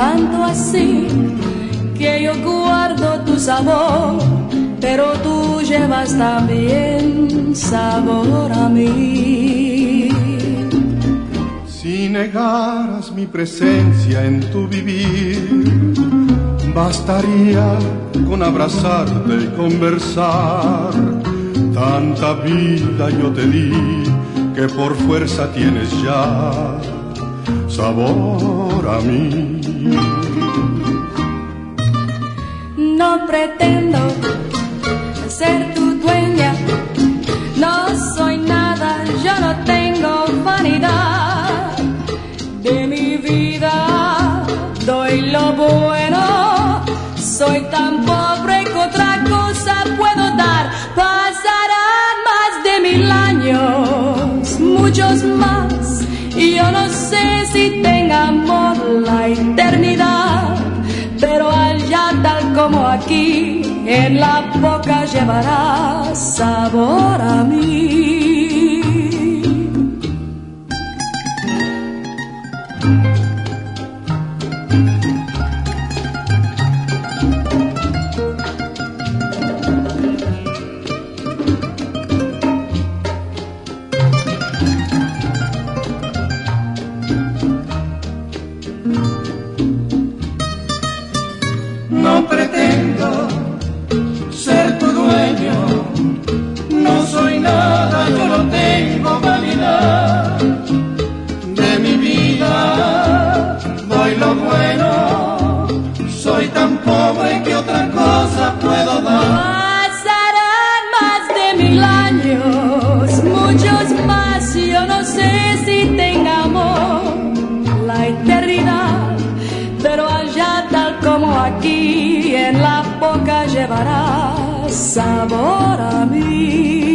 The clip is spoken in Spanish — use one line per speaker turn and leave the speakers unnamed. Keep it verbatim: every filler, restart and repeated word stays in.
tanto así que yo guardo tu sabor, pero tú llevas también sabor a mí.
Si negaras mi presencia en tu vivir, bastaría con abrazarte y conversar. Tanta vida yo te di que por fuerza tienes ya sabor a mí.
No pretendo ser tu dueña, no soy nada, yo no tengo vanidad. De mi vida doy lo bueno, soy tan pobre que otra cosa puedo dar. Pasarán más de mil años, muchos más, y yo no sé si tengamos la eternidad, pero allá tal como aquí, en la boca llevará sabor a mí.
No pretendo ser tu dueño, no soy nada, yo no tengo vanidad. De mi vida doy lo bueno, soy tan pobre que otra cosa puedo dar.
Pasarán más de mil años, muchos más, yo no sé si tengamos la eternidad, pero allá tal como aquí, en la boca llevará sabor a mí.